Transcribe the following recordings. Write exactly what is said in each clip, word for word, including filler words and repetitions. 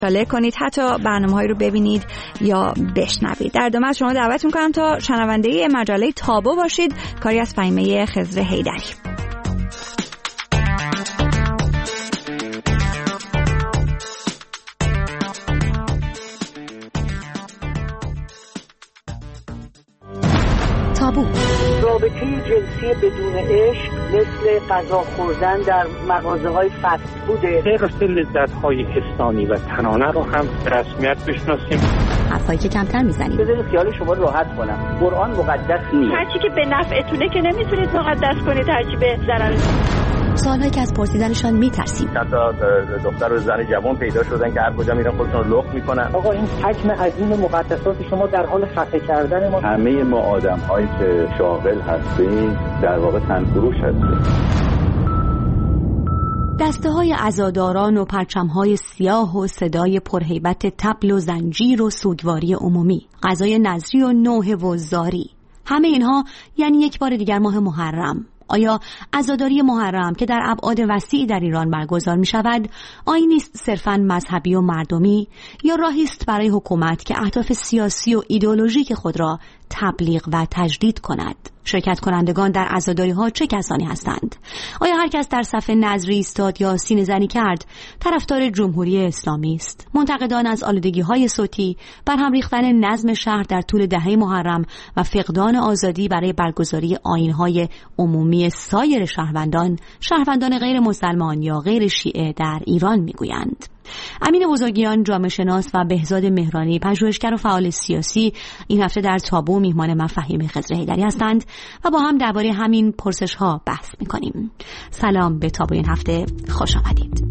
مطالعه کنید، حتی برنامه‌هایی رو ببینید یا بشنوید. در ادامه شما دعوت می‌کنم تا شنونده مجله تابو باشید، کاری از فهیمه خضر حیدری. تابو. رابطه جنسی بدون عشق مثل غذا خوردن در مغازه‌های فست فوده. حرص لذت‌های حسانی و تنانه رو هم به رسمیت بشناسیم. حرفایی که کمتر میزنیم. بذارید خیال شما راحت کنم. قرآن مقدس نیست. هرچی که به نفعتونه که نمیتونید مقدس کنید، هرچی به ضررتونه. سوالهایی که از پرسیدنشان میترسیم. حتی دختر و زن جوان پیدا شدن که هر کجا میرن خودشون رو لخت میکنن. آقا این حجم عظیم مقدسات شما در حال خفه کردن ما. همه ما آدم‌هایی که شاغل هستیم در واقع تنفروش هستیم. دسته های عزاداران و پرچم های سیاه و صدای پرهیبت طبل و زنجیر و سوگواری عمومی، غذای نظری و نوحه و زاری، همه اینها یعنی یک بار دیگر ماه محرم. آیا عزاداری محرم که در ابعاد وسیعی در ایران برگزار می شود آیینی است صرفاً مذهبی و مردمی، یا راهی است برای حکومت که اهداف سیاسی و ایدئولوژیک خود را تبلیغ و تجدید کند؟ شرکت کنندگان در عزاداری ها چه کسانی هستند؟ آیا هر کس در صف نظری ایستاد یا سینه زنی کرد طرفدار جمهوری اسلامی است؟ منتقدان از آلودگی های صوتی، برهم ریختن نظم شهر در طول دهه محرم و فقدان آزادی برای برگزاری آیین های عمومی سایر شهروندان، شهروندان غیر مسلمان یا غیر شیعه در ایران میگویند. امین بزرگیان، جامعه شناس، و بهزاد مهرانی، پژوهشگر و فعال سیاسی، این هفته در تابو میهمان من فهیم خضر حیدری هستند و با هم درباره همین پرسش ها بحث میکنیم. سلام به تابو این هفته، خوش آمدید.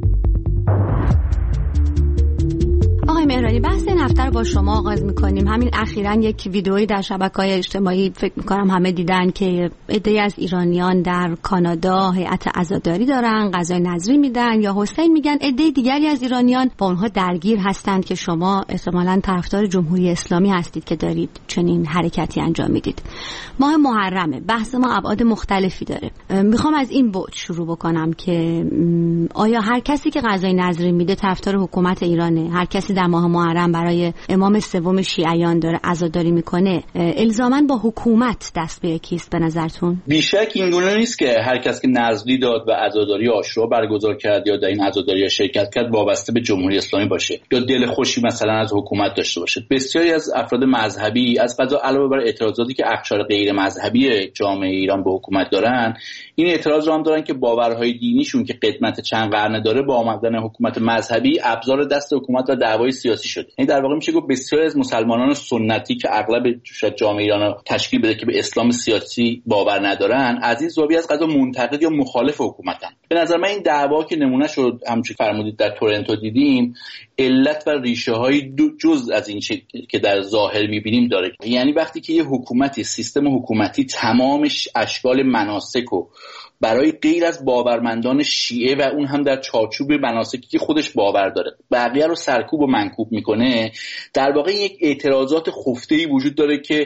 آقای مهرانی، بحث این هفته رو با شما آغاز میکنیم. همین اخیراً یک ویدئویی در شبکه‌های اجتماعی فکر میکنم همه دیدن که عده‌ای از ایرانیان در کانادا هیئت عزاداری دارن، غذای نظری میدن یا حسین میگن. عده دیگری از ایرانیان با اونها درگیر هستند که شما احتمالاً طرفدار جمهوری اسلامی هستید که دارید چنین حرکتی انجام میدید. ماه محرمه، بحث ما ابعاد مختلفی داره. میخوام از این بعد شروع بکنم که آیا هر کسی که غذای نظری میده طرفدار حکومت ایرانه؟ هر کسی در ماه محرم برای امام سوم شیعیان داره عزاداری میکنه، الزاماً با حکومت دست به یکیست به نظرتون؟ بیشک این گونه نیست که هر کس که نذری داد و عزاداری عاشورا برگزار کرد یا در این عزاداری شرکت کرد وابسته به جمهوری اسلامی باشه یا دل خوشی مثلا از حکومت داشته باشه. بسیاری از افراد مذهبی از قضا علاوه بر اعتراضاتی که اقشار غیر مذهبی جامعه ایران به حکومت دارن، این اعتراض رو هم دارن که باورهای دینیشون که قدمت چند قرن داره با آمدن حکومت مذهبی ابزار دست حکومت و دعوای سیاسی شده. یعنی در واقع میشه گفت بسیاری از مسلمانان سنتی که اغلب شاید جامعه ایران رو تشکیل بده که به اسلام سیاسی باور ندارن، از این زاویه از قضا منتقد یا مخالف حکومتن. به نظر من این دعوا که نمونه شد همونجوری فرمودید در تورنتو دیدیم، علت و ریشه های جز از این که در ظاهر میبینیم داره. یعنی وقتی که یه حکومتی، سیستم حکومتی تمامش اشکال مناسک و برای غیر از باورمندان شیعه و اون هم در چارچوب مناسکی که خودش باور داره بقیه رو سرکوب و منکوب میکنه، در واقع یک اعتراضات خفته‌ای وجود داره که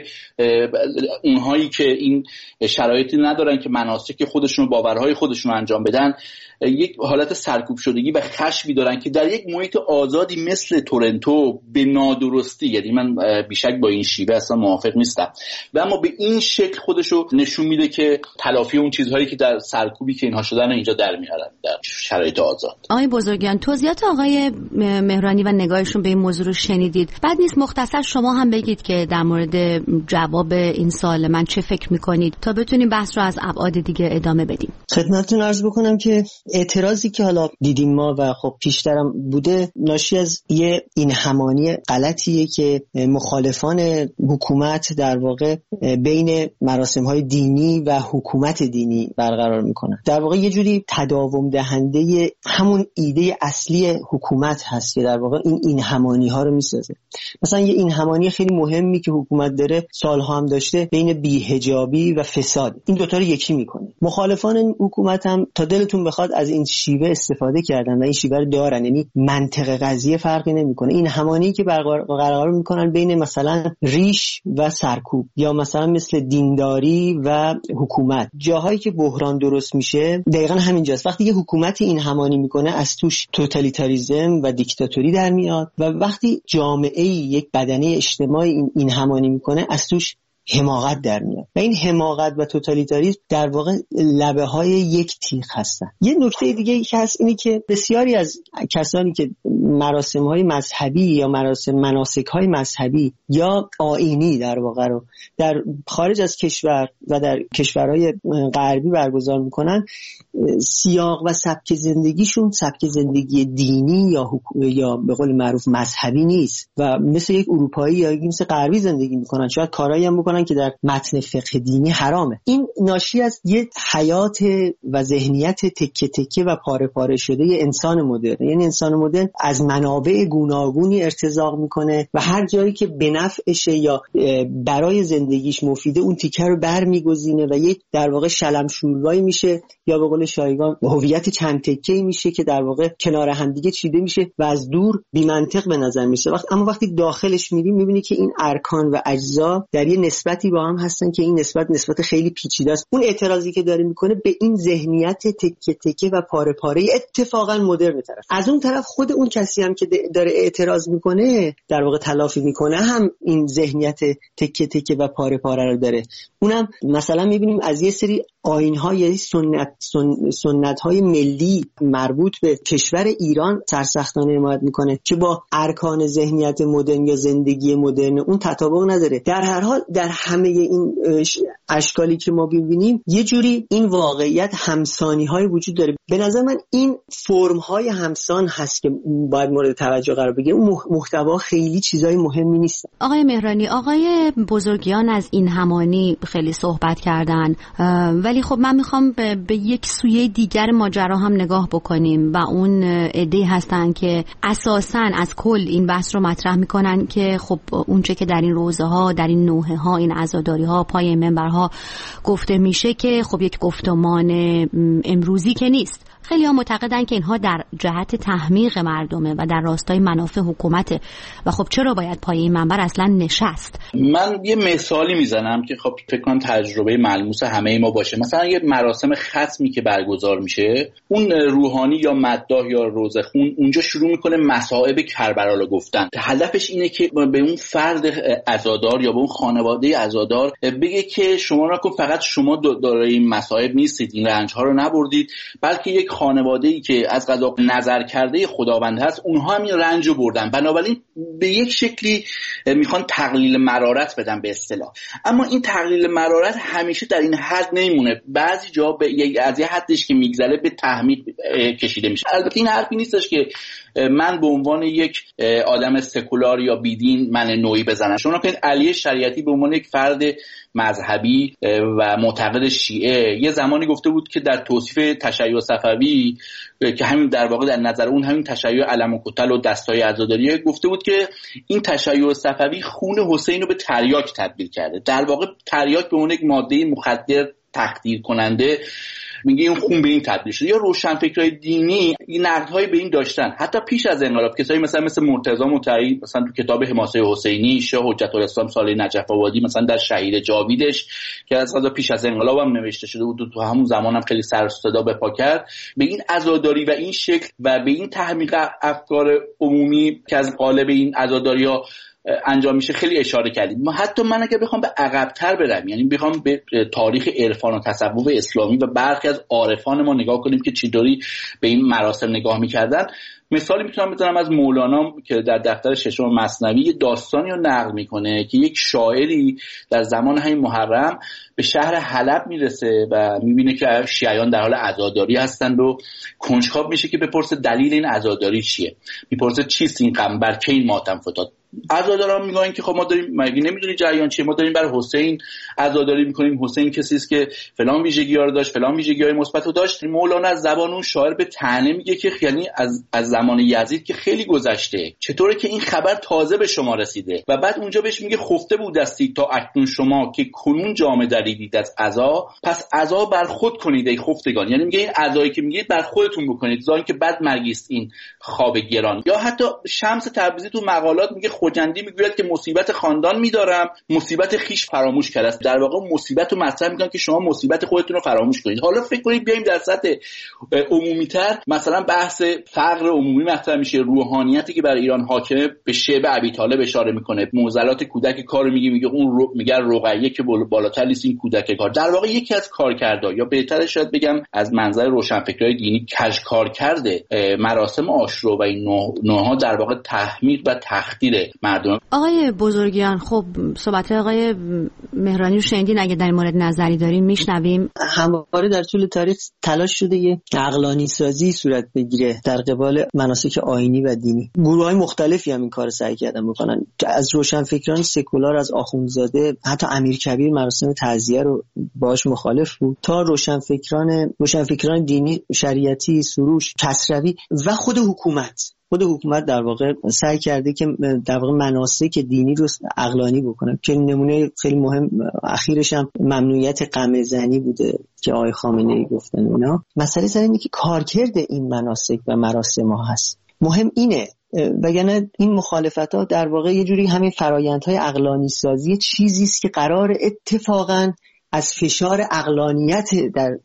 اونهایی که این شرایطی ندارن که مناسک خودشون و باورهای خودشون رو انجام بدن، یک حالت سرکوب شدگی و خشمی دارن که در یک محیط آزادی مثل تورنتو به نادرستی، یعنی من بیشک با این شیوه اصلا موافق نیستم و اما به این شکل خودشو نشون میده که تلافی اون چیزهایی که در سرکوبی که اینها شدن اینجا در میارن در شرایط آزاد. آقای بزرگیان، توضیحات آقای مهرانی و نگاهشون به این موضوع رو شنیدید. بعد نیست مختصر شما هم بگید که در مورد جواب این سوال من چه فکر میکنید تا بتونیم بحث رو از ابعاد دیگه ادامه بدیم. خدمتتون عرض بکنم که اعتراضی که حالا دیدیم ما و خب پیشترم بوده ناشی از یه این همانی غلطیه که مخالفان حکومت در واقع بین مراسم‌های دینی و حکومت دینی برقرار میکنن. در واقع یه جوری تداوم دهنده همون ایده اصلی حکومت هست که در واقع این این همانی ها رو میسازه. مثلا یه این همانی خیلی مهمی که حکومت داره سالها هم داشته بین بی‌حجابی و فساد، این دوتا رو یکی میکنه. مخالفان حکومت هم تا دلتون بخواد از این شیوه استفاده کردن و این شیوه رو دارن، یعنی منطق قضیه فرقی نمیکنه. این همانی که برقرار میکنن بین مثلا ریش و سرکوب یا مثلا مثل دینداری و حکومت، جاهایی که بحران درست میشه دقیقاً همینجاست. وقتی یه حکومتی این همانی میکنه از توش توتالیتاریسم و دیکتاتوری در میاد و وقتی جامعه یک بدنه اجتماعی این, این همانی میکنه از توش حماقت در میاد و این حماقت و توتالیتاریسم در واقع لبه های یک تیغ هستن. یه نکته دیگه که هست اینی که بسیاری از کسانی که مراسم های مذهبی یا مراسم مناسک های مذهبی یا آیینی در واقع رو در خارج از کشور و در کشورهای غربی برگزار میکنن، سیاق و سبک زندگیشون سبک زندگی دینی یا یا به قول معروف مذهبی نیست و مثل یک اروپایی یا مثل غربی زندگی میکنن، شاید کارایی هم بکنن که در متن فقه دینی حرامه. این ناشی از یه حیات و ذهنیت تکه تکه و پاره پاره شده یه انسان مدرن. یعنی انسان مدرن از منابع گوناگونی ارتزاق میکنه و هر جایی که به نفعشه یا برای زندگیش مفیده اون تیکه رو برمیگزینه و یک در واقع شلم شوربایی میشه یا به قول شایگان هویت چند تکه‌ای میشه که در واقع کنار هم دیگه چیده میشه و از دور بی منطق به نظر میشه. وقت اما وقتی داخلش میری میبینی که این ارکان و اجزا در یه نسبتی با هم هستن که این نسبت نسبت خیلی پیچیده است. اون اعتراضی که داره میکنه به این ذهنیت تکه تکه و پاره پاره اتفاقا مدرن طرف، از اون طرف خود اون کسی هم که داره اعتراض میکنه در واقع تلافی میکنه هم این ذهنیت تکه تکه و پاره پاره رو داره. اونم مثلا میبینیم از یه سری آیین‌های سنت سن، سنت‌های ملی مربوط به کشور ایران سرسختانه حمایت میکنه که با ارکان ذهنیت مدرن یا زندگی مدرن اون تطابق نداره. در هر حال در همه این اشکالی که ما ببینیم یه جوری این واقعیت همسانی‌های وجود داره. به نظر من این فرم‌های همسان هست که باید مورد توجه قرار بگیره. اون محتوا خیلی چیزای مهمی نیست. آقای مهرانی، آقای بزرگیان از این همانی خیلی صحبت کردن، ولی خب من میخوام به, به یک سویه دیگر ماجرا هم نگاه بکنیم و اون عده‌ای هستن که اساساً از کل این بحث رو مطرح میکنن که خب اونچه که در این روزه ها، در این نوحه ها، این عزاداری ها، پای منبرها گفته میشه که خب یک گفتمان امروزی که نیست. خیلی ها معتقدن که اینها در جهت تحمیق مردمه و در راستای منافع حکومته و خب چرا باید پای این منبر اصلا نشست؟ من یه مثالی میزنم که خب فکر کنم تجربه ملموس همه ما باشه. مثلا یه مراسم ختمی که برگزار میشه، اون روحانی یا مداح یا روزخون اونجا شروع میکنه مصائب کربلا رو گفتن. هدفش اینه که به اون فرد عزادار یا به اون خانواده عزادار بگه که شما را کن فقط شما دارای این مصائب نیستید، این رنج ها رو نبردید، بلکه یک خانواده‌ای که از قضا نظر کرده خداوند هست اونها هم این رنج رو بردن. بنابراین به یک شکلی میخوان تقلیل مرارت بدن به اصطلاح. اما این تقلیل مرارت همیشه در این حد نمیمونه، بعضی جا به یک از یه حدش که میگذره به تحمیق کشیده میشه. البته این حرفی نیستش که من به عنوان یک آدم سکولار یا بیدین من نوعی بزنم. شما کنید علی شریعتی به عنوان یک فرد مذهبی و معتقد شیعه یه زمانی گفته بود که در توصیف تشیع صفوی که همین در واقع در نظر اون همین تشیع علم و کتل و دستای عزاداریه، گفته بود که این تشیع صفوی خون حسین رو به تریاک تبدیل کرده. در واقع تریاک به اون یک ماده مخدر تخدیر کننده، میگه این خون به این تبدیل شده. یا روشنفکرای دینی این نقدهای به این داشتن حتی پیش از انقلاب. کسایی مثلا مثل مرتضی مطیعی مثلا تو کتاب حماسه حسینی، شاه حجت الاسلام صالح نجف آبادی مثلا در شهید جاویدش که از قضا پیش از انقلاب هم نوشته شده بود، تو همون زمان هم خیلی سر و صدا به پا کرد، به این عزاداری و این شکل و به این تحمیق افکار عمومی که از قالب این عزاداری‌ها انجام میشه خیلی اشاره کردیم. ما حتی من اگه بخوام به عقب‌تر برم، یعنی بخوام به تاریخ عرفان و تصوف اسلامی و برخی از عارفان ما نگاه کنیم که چطوری به این مراسم نگاه میکردن، مثالی میتونم بزنم از مولانا که در دفتر ششم مثنوی یه داستانی رو نقل میکنه که یک شاعری در زمان همین محرم به شهر حلب میرسه و میبینه که شیعیان در حال عزاداری هستند و کنجکاو میشه که بپرسه دلیل این عزاداری چیه. میپرسه چیست این غم، بر کی این ماتم فتاد؟ عزاداران میگن که خب ما داریم، مگه نمیدونی جریان چیه؟ ما داریم برای حسین عزاداری میکنیم. حسین کسی است که فلان ویژگی‌ها رو داشت، فلان ویژگی‌های مثبت رو داشت. مولانا از زبان اون شاعر به طعنه میگه که یعنی از از زمان یزید که خیلی گذشته، چطوره که این خبر تازه به شما رسیده و بعد اونجا بهش میگه خفته بودستی تا اکنون شما که کنون جامه دریدید از عزا، پس عزا بر خود کنید ای خفتگان. یعنی میگه این عزایی که میگید بر خودتون بکنید، زان که بعد مرگیست این خواب گران. یا حتی شمس تبریزی تو مقالات میگه خجندی میگوید که مصیبت خاندان میدارم، مصیبت خیش فراموش کرده است. در واقع مصیبت رو مطرح میکنن که شما مصیبت خودتون رو فراموش کنید. حالا فکر کنید بیایم در سطح عمومی‌تر، مثلا بحث فقر عمومی مطرح میشه، روحانیتی که برای ایران حاکمه، به شعب ابی طالب اشاره میکنه، معضلات کودک کارو میگه، میگه اون رو میگه رقیه که بالاتر نیست این کودک کار. در واقع یکی از کارکردها، یا بهتره شاید بگم از منظر روشنفکرای دینی کج کار کرده مراسم عاشورا و این نوع‌ها در واقع تحمیق و تخدیر مردم. آقای بزرگیان، خب صحبت آقای مهرانی رو شنیدین، اگه در این مورد نظری دارین میشنویم. همواره در طول تاریخ تلاش شده یه عقلانی سازی صورت بگیره در قبال مناسک آیینی و دینی. گروه‌های مختلفی هم این کارو سعی کردن بکنن، از روشنفکران سکولار، از آخوندزاده، حتی امیرکبیر مراسم تعزیه رو باهاش مخالف بود، تا روشنفکران روشنفکران دینی، شریعتی، سروش، کسروی و خود حکومت. خود حکومت در واقع سعی کرده که در واقع مناسک دینی رو عقلانی بکنه، که نمونه خیلی مهم اخیرش هم ممنوعیت قمع زنی بوده که آقای خامنه‌ای گفتن. اینا مسئله سر اینه که کارکرد این مناسک و مراسم ها هست. مهم اینه، وگرنه این مخالفت‌ها در واقع یه جوری همین فرایندهای عقلانی سازی چیزی است که قرار اتفاقاً از فشار عقلانیت در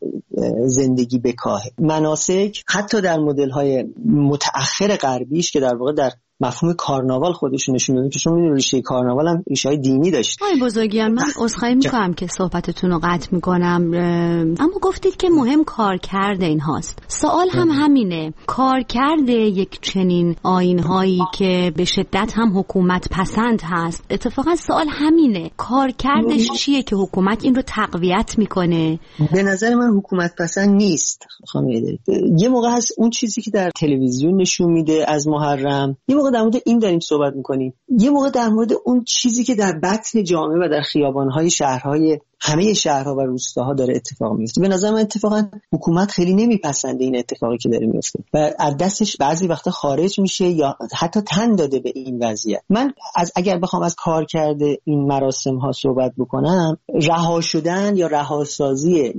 زندگی بکاهه. مناسک حتی در مدل‌های متأخر غربیش که در واقع در مفهوم کارناوال خودشون نشون میده، که شما می‌دونید ریشه کارناوال هم ریشه‌های دینی داشت. آقای بزرگیان، من عذرخواهی می‌کنم که صحبتتون رو قطع می‌کنم، اما گفتید که مهم کارکرد این هاست. سوال هم همینه، کارکرد یک چنین آیین‌هایی که به شدت هم حکومت پسند هست، اتفاقا سوال همینه، کارکردش چیه که حکومت این رو تقویت می‌کنه؟ به نظر من حکومت پسند نیست. خانم ایدری، یه موقع هست اون چیزی که در تلویزیون نشون میده از محرم، یه موقع در مورد این داریم صحبت میکنیم، یه موقع در مورد اون چیزی که در بطن جامعه و در خیابانهای شهرهای همه شهرها و روستاها داره اتفاق میفته. به نظر من اتفاقا حکومت خیلی نمیپسنده این اتفاقی که داره میفته و از دستش بعضی وقتا خارج میشه یا حتی تن داده به این وضعیت. من از اگر بخوام از کار کرده این مراسم ها صحبت بکنم، رها شدن یا رهاسازی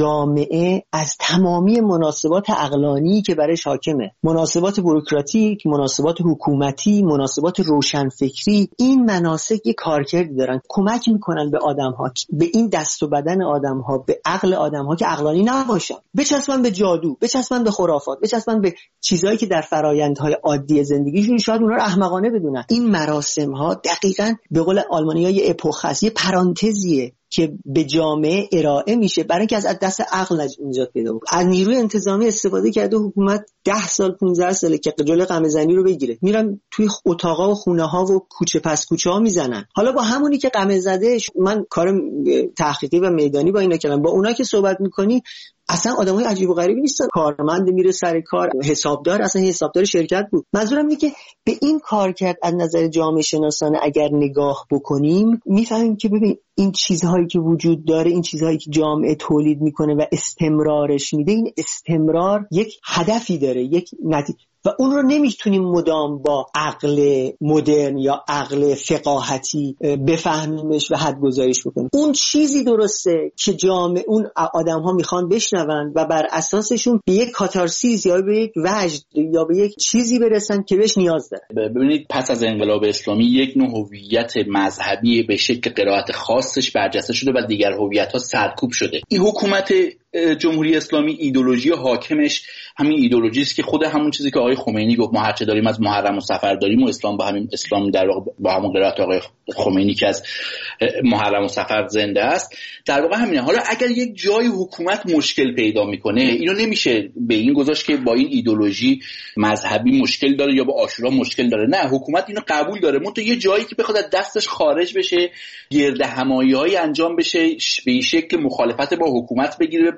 جامعه از تمامی مناسبات عقلانی که برایش حاکمه، مناسبات بوروکراتیک، مناسبات حکومتی، مناسبات روشنفکری، این مناسک یک کارکردی دارن، کمک میکنن به آدم‌ها، به این دست و بدن آدم‌ها، به عقل آدم‌ها که عقلانی نباشن، بچسبن به جادو، بچسبن به خرافات، بچسبن به چیزایی که در فرآیندهای عادی زندگیشون شاید اونها رو احمقانه بدونن. این مراسم‌ها دقیقاً به قول آلمانی‌ها یه اپوخ هست، یه پرانتزیه که به جامعه ارائه میشه برای اینکه از دست عقل نجات پیدا بکنه. از نیروی انتظامی استفاده کرده حکومت ده سال پانزده ساله که جلوی قمع زنی رو بگیره، میرن توی اتاقا و خونه ها و کوچه پس کوچه ها میزنن. حالا با همونی که قمع زده، من کار تحقیقی و میدانی با اینا کردم، با اونا که صحبت میکنی اصلا آدمای عجیب و غریبی نیستن. کارمند میره سر کار، حسابدار، اصلا حسابدار شرکت بود. منظورم اینه که به این کار کرد از نظر جامعه شناسانه اگر نگاه بکنیم میفهمیم که ببین این چیزهایی که وجود داره، این چیزهایی که جامعه تولید میکنه و استمرارش میده، این استمرار یک هدفی داره، یک نتیجه، و اون رو نمیتونیم مدام با عقل مدرن یا عقل فقاهتی بفهمیمش و حد گذاریش بکنیم. اون چیزی درسته که جامعه، اون آدم ها میخوان بشنون و بر اساسشون به یک کاتارسیس یا به یک وجد یا به یک چیزی برسن که بهش نیاز داره. ببینید پس از انقلاب اسلامی یک نوع هویت مذهبی به شکل قرائت خاصش برجسته شده و دیگر هویت‌ها سرکوب شده. این حکومت جمهوری اسلامی ایدئولوژی حاکمش همین ایدئولوژی است که خود همون چیزی که آقای خمینی گفت، ما هرچه داریم از محرم و صفر داریم و اسلام با همین اسلام در واقع با همون قرائت آقای خمینی که از محرم و صفر زنده است، در واقع همینه. حالا اگر یک جای حکومت مشکل پیدا میکنه، اینو نمیشه به این گذاشت که با این ایدئولوژی مذهبی مشکل داره یا با عاشورا مشکل داره. نه، حکومت اینو قبول داره، منتها یه جایی که بخواد از دستش خارج بشه، گرد همایی‌های انجام بشه، به این شکل مخالفت با حکومت بگیره،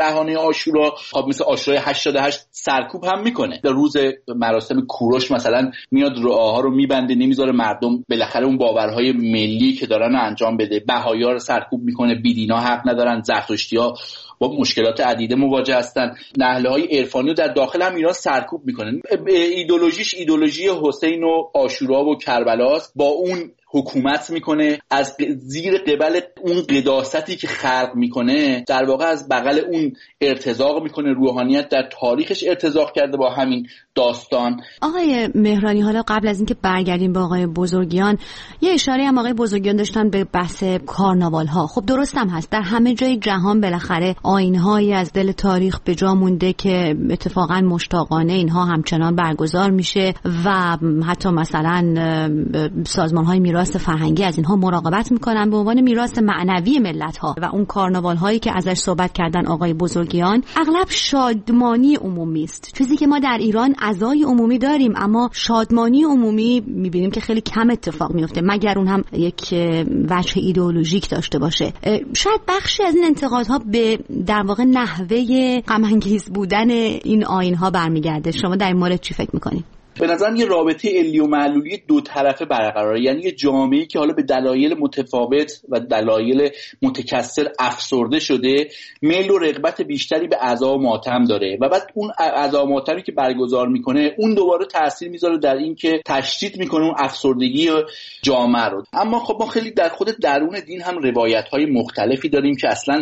بهانه عاشورا خب مثل عاشورای هشتاد و هشت سرکوب هم میکنه. در روز مراسم کوروش مثلا میاد رعاها رو میبنده، نمیذاره مردم بالاخره اون باورهای ملی که دارن رو انجام بده. بهائی‌ها رو سرکوب میکنه، بیدینا حق ندارن، زرتشتی‌ها با مشکلات عدیده مواجه هستن، نهله‌های عرفانی رو در داخل هم ایران سرکوب میکنن. ایدئولوژیش ایدئولوژی حسین و عاشورا و کربلاست، با اون حکومت میکنه، از زیر قبل اون قداستی که خلق میکنه در واقع از بغل اون ارتزاق میکنه. روحانیت در تاریخش ارتزاق کرده با همین داستان. آقای مهرانی، حالا قبل از اینکه برگردیم به آقای بزرگیان، یه اشاره هم آقای بزرگیان داشتن به بحث کارناوال ها. خب درست هم هست، در همه جای جهان بالاخره آیین‌هایی از دل تاریخ به جا مونده که اتفاقا مشتاقانه اینها همچنان برگزار میشه و حتی مثلا سازمان‌های میراث فرهنگی از اینها مراقبت میکنن به عنوان میراث معنوی ملت ها. و اون کارناوال هایی که ازش صحبت کردن آقای بزرگیان اغلب شادمانی عمومی است، چیزی که ما در ایران عزای عمومی داریم اما شادمانی عمومی میبینیم که خیلی کم اتفاق میفته، مگر اون هم یک وجه ایدئولوژیک داشته باشه. شاید بخشی از این انتقادها به در واقع نحوه غم انگیز بودن این آیین ها برمیگرده. شما در این مورد چی فکر میکنید؟ به نظرم یه رابطه علی و معلولی دو طرفه برقراره، یعنی یه جامعه‌ای که حالا به دلایل متفاوت و دلایل متکثر افسرده شده، میل و رغبت بیشتری به عزا و ماتم داره و بعد اون عزا و ماتمی که برگزار میکنه اون دوباره تاثیر میذاره در این که تشدید میکنه اون افسردگی جامعه رو. اما خب ما خیلی در خود درون دین هم روایت‌های مختلفی داریم که اصلا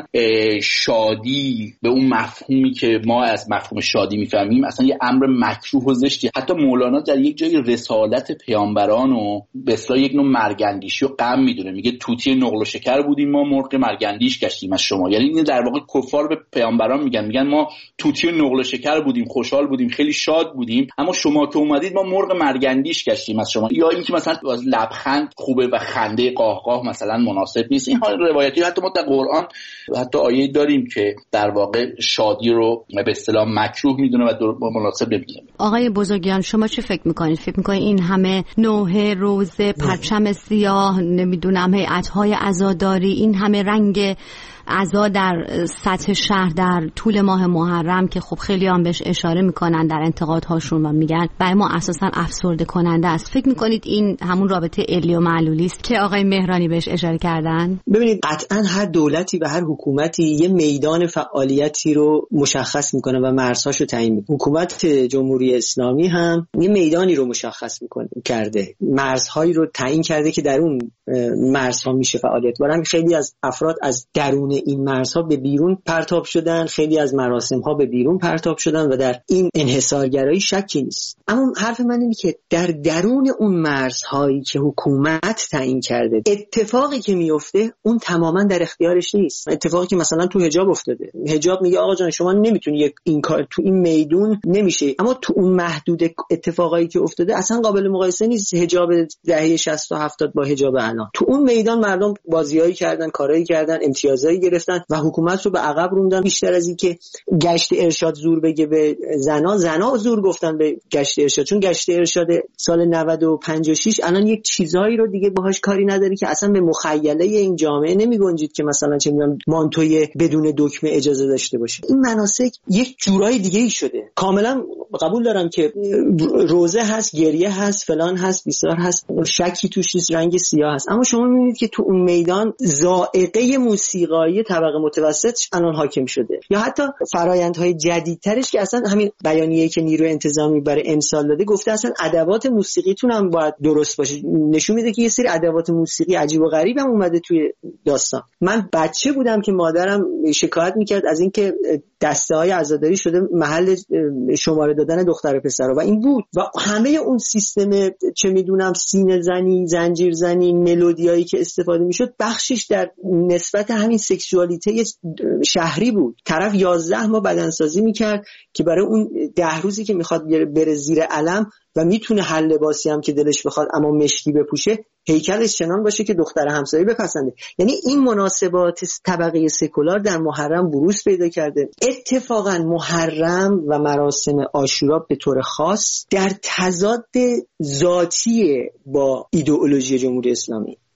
شادی به اون مفهومی که ما از مفهوم شادی میفهمیم اصلا یه امر مکروه و زشتی. حتی مولانا در یک جای رسالت پیامبران و به اصطلاح یک نوع مرگندیشی و غم میدونه، میگه طوطی نقل و شکر بودیم ما مرغ مرگندیش گشتیم از شما. یعنی این در واقع کفار به پیامبران میگن میگن ما طوطی نقل و شکر بودیم، خوشحال بودیم، خیلی شاد بودیم، اما شما که اومدید ما مرغ مرگندیش گشتیم از شما. یا اینکه مثلا لبخند خوبه و خنده قاهقاه مثلا مناسب نیست. این روایتی حتی ما در قرآن حتی آیه داریم که در واقع شادی رو به اصطلاح مکروه میدونه و مناسب نمیدونه. آقای بزرگیان شما چه فکر میکنید؟ فکر میکنید این همه نوحه، روزه، پرچم سیاه، نمیدونم هیئت‌های عزاداری، این همه رنگ عزا در سطح شهر در طول ماه محرم که خب خیلی هم بهش اشاره میکنن در انتقادهاشون و میگن برای ما اساسا افسرده کننده است، فکر میکنید این همون رابطه علی و معلولی است که آقای مهرانی بهش اشاره کردن؟ ببینید قطعا هر دولتی و هر حکومتی یه میدان فعالیتی رو مشخص میکنه و مرزهاشو تعیین میکنه. حکومت جمهوری اسلامی هم یه میدانی رو مشخص میکنه کرده، مرزهایی رو تعیین کرده که در اون مرزها میشه فعالیت برن. خیلی از افراد از درون این مرزها به بیرون پرتاب شدن، خیلی از مراسم‌ها به بیرون پرتاب شدن و در این انحصارگرایی شکی نیست. اما حرف من اینه که در درون اون مرزهایی که حکومت تعیین کرده اتفاقی که میفته اون تماما در اختیارش نیست. اتفاقی که مثلا تو حجاب افتاده، حجاب میگه آقا جان شما نمیتونی این کار تو این میدون نمیشه، اما تو اون محدود اتفاقایی که افتاده اصلا قابل مقایسه نیست حجاب دهه شصت و هفتاد با حجاب الان. تو اون میدان مردم بازیایی کردن، کارایی کردن، امتیازایی گرفتن و حکومت رو به عقب روندن. بیشتر از این که گشت ارشاد زور بگه به زنا، زنا زور گفتن به گشت ارشاد، چون گشت ارشاد سال نود و پنج و شش الان یک چیزایی رو دیگه باهاش کاری نداری که اصلا به مخیله این جامعه نمیگنجید که مثلا چه میدونم مانتوی بدون دکمه اجازه داشته باشه. این مناسک یک جورای دیگه ای شده. کاملا قبول دارم که روزه هست، گریه هست، فلان هست، بیسار هست، شکی توش نیست، رنگ سیاه هست، اما شما میبینید که تو اون میدان ذائقه موسیقایی طبقه متوسط الان حاکم شده، یا حتی فرآیندهای جدیدترش که اصلا همین بیانیه‌ای که نیروی انتظامی برای امسال داده گفته اصلا ادوات موسیقیتون هم باید درست باشه. نشون میده که یه سری ادوات موسیقی عجیب و غریب هم اومده توی داستان. من بچه بودم که مادرم شکایت میکرد از اینکه دسته‌های عزاداری شده محل شماره دادن دختر و پسر و این بود و همه اون سیستم چه میدونم سینه زنی، زنجیر زنی، ملودیایی که استفاده میشد بخشش در نسبت همین سکشوالیته شهری بود. طرف یازده ماه بدنسازی میکرد که برای اون ده روزی که میخواد بره زیر علم و میتونه هر لباسی هم که دلش بخواد اما مشکی بپوشه هیکلش چنان باشه که دختر همسایه بپسنده. یعنی این مناسبات طبقه سکولار در محرم بروز پیدا کرده. اتفاقا محرم و مراسم عاشورا به طور خاص در تضاد ذاتی با ایدئولوژی جمهوری اسلامی.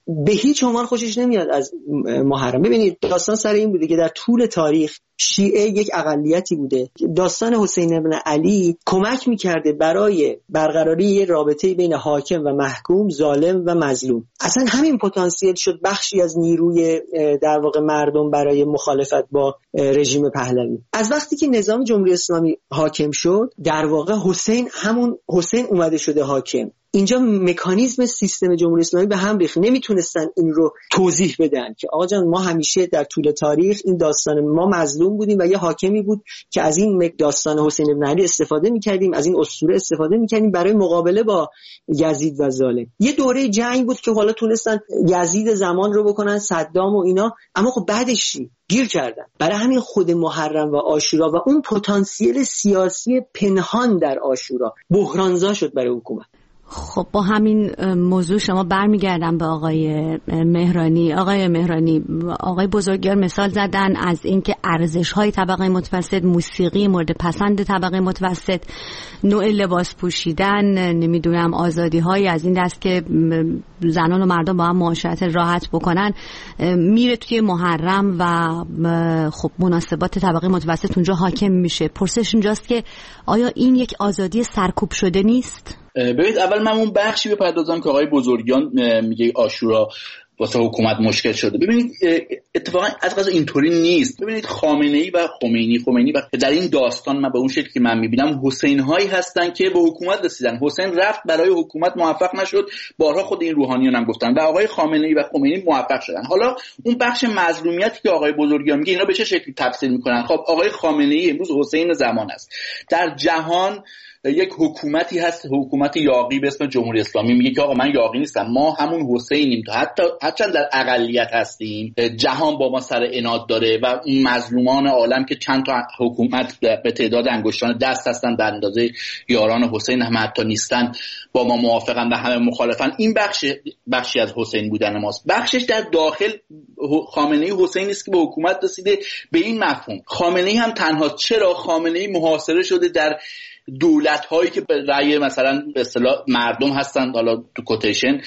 به هیچ عنوان خوشش نمیاد از محرم. ببینید داستان سر این بوده که در طول تاریخ شیعه یک اقلیتی بوده. داستان حسین بن علی کمک میکرده برای برقراری یک رابطه بین حاکم و محکوم، ظالم و مظلوم. اصلا همین پتانسیل شد بخشی از نیروی در واقع مردم برای مخالفت با رژیم پهلوی. از وقتی که نظام جمهوری اسلامی حاکم شد، در واقع حسین همون حسین اومده شده حاکم. اینجا مکانیزم سیستم جمهوری اسلامی به هم ریخت. نمیتونستن این رو توضیح بدن که آقا جان ما همیشه در طول تاریخ این داستان ما مظلوم بودیم و یه حاکمی بود که از این داستان حسین بن علی استفاده میکردیم، از این اسطوره استفاده میکردیم برای مقابله با یزید و ظالم. یه دوره جنگ بود که حالا تونستن یزید زمان رو بکنن، صدام و اینا، اما خب بعدش گیر کردن. برای همین خود محرم و عاشورا و اون پتانسیل سیاسی پنهان در عاشورا بحرانزا شد برای حکومت. خب با همین موضوع شما برمیگردم به آقای مهرانی. آقای مهرانی، آقای بزرگوار مثال زدن از اینکه ارزش‌های طبقه متوسط، موسیقی مورد پسند طبقه متوسط، نوع لباس پوشیدن، نمیدونم آزادی‌های از این دست که زنان و مردم با هم معاشرت راحت بکنن، میره توی محرم و خب مناسبات طبقه متوسط اونجا حاکم میشه. پرسش اینجاست که آیا این یک آزادی سرکوب شده نیست؟ ببینید اول من اون بخشی بپردازم که آقای بزرگیان میگه عاشورا واسه حکومت مشکل شده. ببینید اتفاقا از قضا اینطوری نیست. ببینید خامنه‌ای و خمینی خمینی و در این داستان من به اون شکلی که من میبینم حسین هایی هستن که به حکومت رسیدن. حسین رفت برای حکومت موفق نشد، بارها خود این روحانیون هم گفتن، و آقای خامنه‌ای و خمینی موفق شدن. حالا اون بخش مظلومیتی که آقای بزرگیان میگه اینا به چه شکلی تفسیر میکنن؟ خب آقای خامنه‌ای امروز حسین زمان است. در جهان یک حکومتی هست، حکومت یاغی به اسم جمهوری اسلامی، میگه که آقا من یاغی نیستم، ما همون حسینیم، تا حتی هرچند در اقلیت هستیم جهان با ما سر عناد داره و اون مظلومان عالم که چند تا حکومت به تعداد انگشتان دست هستن به اندازه یاران حسین هم حتی نیستن، با ما موافقن و همه مخالفن. این بخش بخشی از حسین بودن ماست. بخشش در داخل خامنه‌ای حسین است که به حکومت رسیده به این مفهوم. خامنه‌ای هم تنها. چرا؟ خامنه‌ای محاصره شده در دولت هایی که به رأی مثلا به اصطلاح مردم هستند، حالا تو کوتیشن،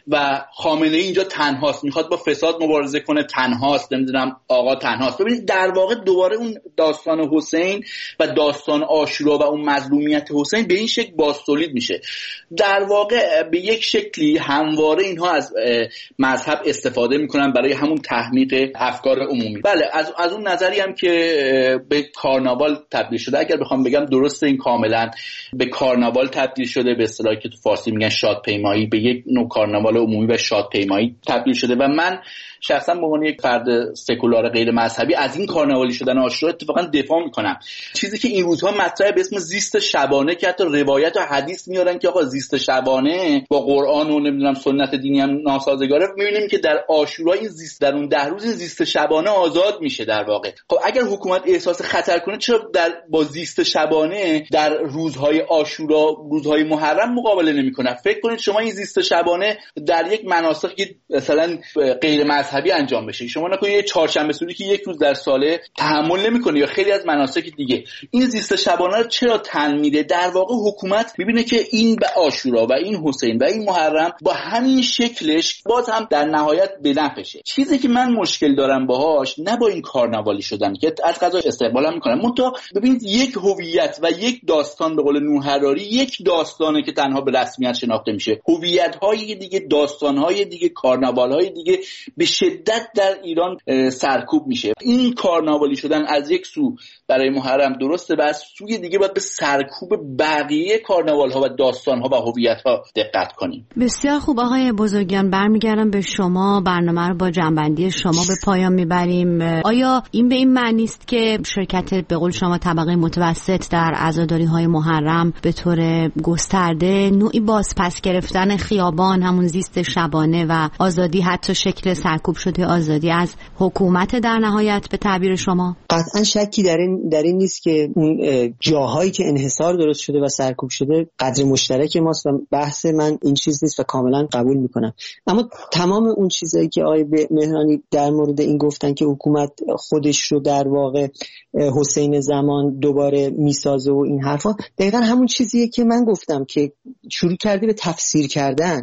و خامنه‌ای اینجا تنهاست، میخواد با فساد مبارزه کنه، تنهاست، نمیدونم آقا تنهاست. ببینید در واقع دوباره اون داستان حسین و داستان عاشورا و اون مظلومیت حسین به این شکل بازتولید میشه. در واقع به یک شکلی همواره اینها از مذهب استفاده میکنن برای همون تحمیق افکار عمومی. بله از از اون نظری هم که به کارناوال تبدیل شده، اگر بخوام بگم درسته، این کامل به کارناوال تبدیل شده، به اصطلاحی که تو فارسی میگن شادپیمایی، به یک نوع کارناوال عمومی و شادپیمایی تبدیل شده. و من شخصا به عنوان یک فرد سکولار غیر مذهبی از این کارناوالی شدن عاشورا اتفاقا دفاع میکنم. چیزی که این روزها مطرحه به اسم زیست شبانه که حتی روایت و حدیث میارن که آقا زیست شبانه با قرآن و نمیدونم سنت دینی هم ناسازگاره، میبینیم که در عاشورا این زیست در اون ده روز زیست شبانه آزاد میشه. در واقع خب اگر حکومت احساس خطر کنه چرا در با زیست شبانه در روزهای عاشورا، روزهای محرم مقابله نمیکنه؟ فکر کنید شما این زیست شبانه در یک مناسکی مثلا غیر مذهبی انجام بشه، شما نکنید یه چهارشنبه سوری که یک روز در ساله تحمل نمیکنه، یا خیلی از مناسک دیگه. این زیست شبانه رو چرا تن میده؟ در واقع حکومت میبینه که این به عاشورا و این حسین و این محرم با همین شکلش باز هم در نهایت به نفعشه. چیزی که من مشکل دارم باهاش نه با این کارناوالی شدن که از قضا استقبالم میکنم، منتها ببینید یک هویت و یک داستان، به قول نوح حراری، یک داستانه که تنها به رسمیت شناخته میشه. هویت‌های دیگه، داستان‌های دیگه، کارناوال‌های دیگه به شدت در ایران سرکوب میشه. این کارناوالی شدن از یک سو برای محرم درسته و از سوی دیگه باید به سرکوب بقیه کارناوال‌ها و داستان‌ها و هویت‌ها دقت کنیم. بسیار خوب آقای بزرگیان، برمیگردم به شما. برنامه رو با جنبندی شما به پایان میبریم. آیا این به این معنی است که شرکت به قول شما طبقه متوسط در عزاداری‌های محرم به طور گسترده نوعی بازپس گرفتن خیابان، همون زیست شبانه و آزادی، حتی شکل سرکوب شده آزادی از حکومت در نهایت به تعبیر شما؟ قطعا شکی در این در این نیست که اون جاهایی که انحصار درست شده و سرکوب شده قدر مشترک ماست و بحث من این چیز نیست و کاملا قبول میکنم. اما تمام اون چیزایی که آقای مهرانی در مورد این گفتن که حکومت خودش رو در واقع حسین زمان دوباره میسازه و این حرفا، دقیقا همون چیزیه که من گفتم که شروع کردی به تفسیر کردن.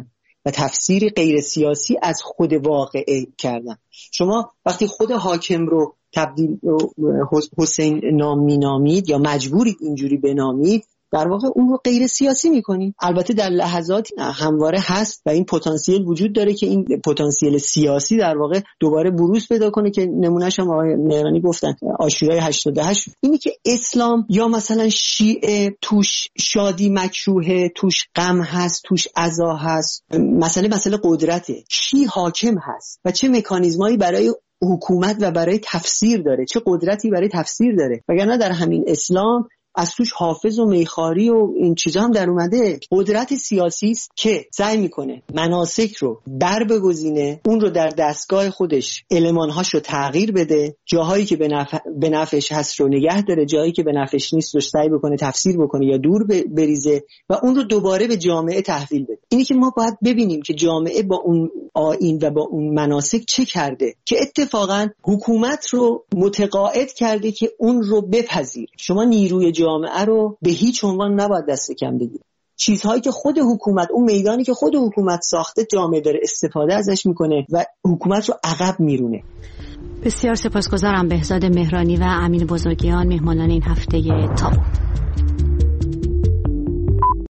و تفسیری غیر سیاسی از خود واقعه کردن. شما وقتی خود حاکم رو تبدیل حسین نام مینامید یا مجبورید اینجوری بنامید، در واقع اون رو غیر سیاسی میکنید. البته در لحظاتی همواره هست و این پتانسیل وجود داره که این پتانسیل سیاسی در واقع دوباره بروز پیدا کنه که نمونهش هم آقای مهرانی گفتن عاشورای هشتاد و هشت. اینی که اسلام یا مثلا شیعه توش شادی مکروهه، توش غم هست، توش عزا هست، مسئله مسئله قدرته. چی حاکم هست و چه مکانیزمایی برای حکومت و برای تفسیر داره، چه قدرتی برای تفسیر داره. وگرنه در همین اسلام از توش حافظ و میخاری و این چیزا هم در اومده. قدرت سیاسی است که سعی میکنه مناسک رو بر بگزینه، اون رو در دستگاه خودش المانهاش رو تغییر بده، جاهایی که به نفع به نفعش هست رو نگه داره، جایی که به نفعش نیست رو سعی بکنه تفسیر بکنه یا دور بریزه و اون رو دوباره به جامعه تحویل بده. اینی که ما باید ببینیم که جامعه با اون آیین و با اون مناسک چه کرده که اتفاقا حکومت رو متقاعد کرده که اون رو بپذیر. شما نیروی جامعه رو به هیچ عنوان نباید دست کم بگیرید. چیزهایی که خود حکومت، اون میدانی که خود حکومت ساخته، جامعه داره استفاده ازش میکنه و حکومت رو عقب میرونه. بسیار سپاسگزارم بهزاد مهرانی و امین بزرگیان، مهمانان این هفته تابو.